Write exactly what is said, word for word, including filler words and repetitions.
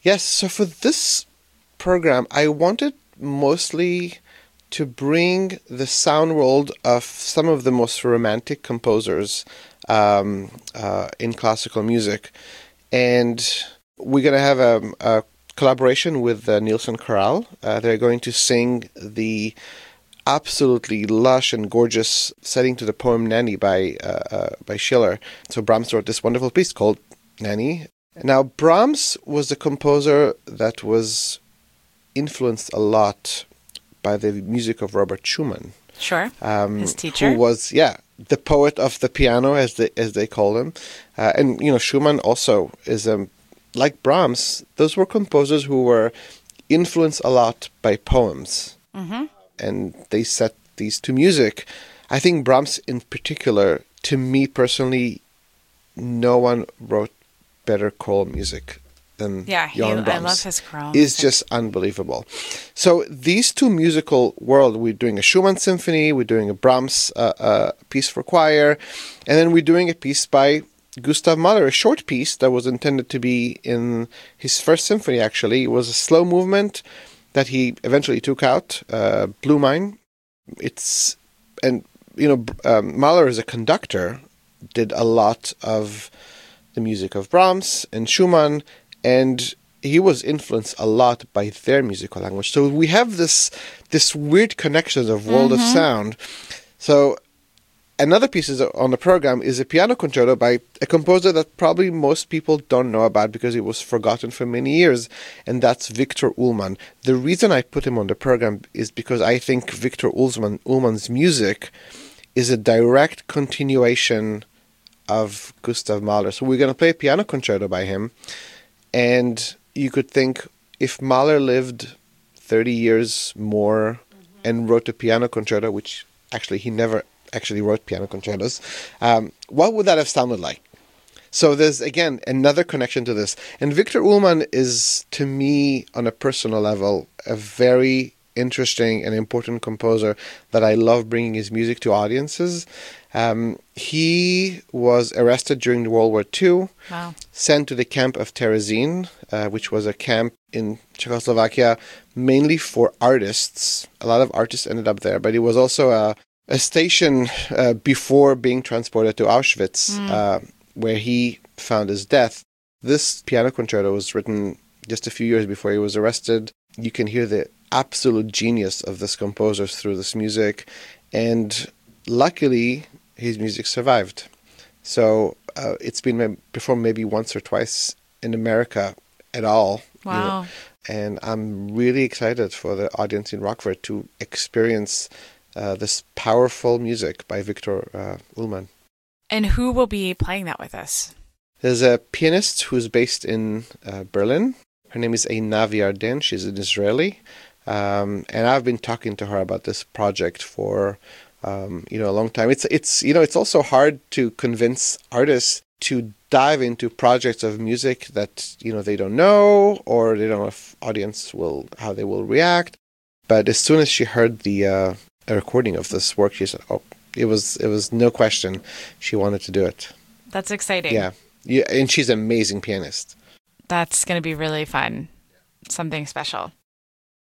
Yes, so for this program, I wanted mostly to bring the sound world of some of the most romantic composers um, uh, in classical music. And we're going to have a, a collaboration with uh, Nielsen Chorale. Uh, they're going to sing the absolutely lush and gorgeous setting to the poem Nanny by uh, uh, by Schiller. So Brahms wrote this wonderful piece called Nanny. Now, Brahms was a composer that was influenced a lot by the music of Robert Schumann. Sure, um, his teacher. Who was, yeah, the poet of the piano, as they, as they call him. Uh, and, you know, Schumann also is, um, like Brahms, those were composers who were influenced a lot by poems. Mm-hmm. And they set these to music. I think Brahms in particular, to me personally, no one wrote better choral music than Yeah, he, Johann I Brahms. love his choral It's music. just unbelievable. So these two musical worlds, we're doing a Schumann symphony, we're doing a Brahms uh, uh, piece for choir, and then we're doing a piece by Gustav Mahler, a short piece that was intended to be in his first symphony, actually. It was a slow movement that he eventually took out, uh, Blue Mine. It's, and, you know, um, Mahler as a conductor did a lot of the music of Brahms and Schumann, and he was influenced a lot by their musical language. So we have this this weird connection of world Mm-hmm. of sound. So another piece is on the program is a piano concerto by a composer that probably most people don't know about because it was forgotten for many years, and that's Victor Ullmann. The reason I put him on the program is because I think Victor Ullmann, Ullmann's music is a direct continuation of Gustav Mahler. So we're going to play a piano concerto by him, and you could think if Mahler lived thirty years more mm-hmm. and wrote a piano concerto, which actually he never actually wrote piano concertos, um, what would that have sounded like? So there's, again, another connection to this. And Victor Ullmann is, to me, on a personal level, a very interesting and important composer that I love bringing his music to audiences. Um, he was arrested during World War Two, Wow. sent to the camp of Terezin, uh, which was a camp in Czechoslovakia mainly for artists. A lot of artists ended up there, but it was also a, a station uh, before being transported to Auschwitz, mm. uh, where he found his death. This piano concerto was written just a few years before he was arrested. You can hear the absolute genius of this composer through this music, and luckily his music survived. So uh, it's been performed maybe once or twice in America at all. Wow. You know? And I'm really excited for the audience in Rockford to experience uh, this powerful music by Victor uh, Ullmann. And who will be playing that with us? There's a pianist who's based in uh, Berlin. Her name is Einav Yarden. She's an Israeli. Um, and I've been talking to her about this project for um, you know, a long time. It's it's you know it's also hard to convince artists to dive into projects of music that you know they don't know, or they don't know if audience will how they will react. But as soon as she heard the uh, a recording of this work, she said, "Oh, it was it was no question. She wanted to do it." That's exciting. Yeah, yeah, and she's an amazing pianist. That's going to be really fun. Something special.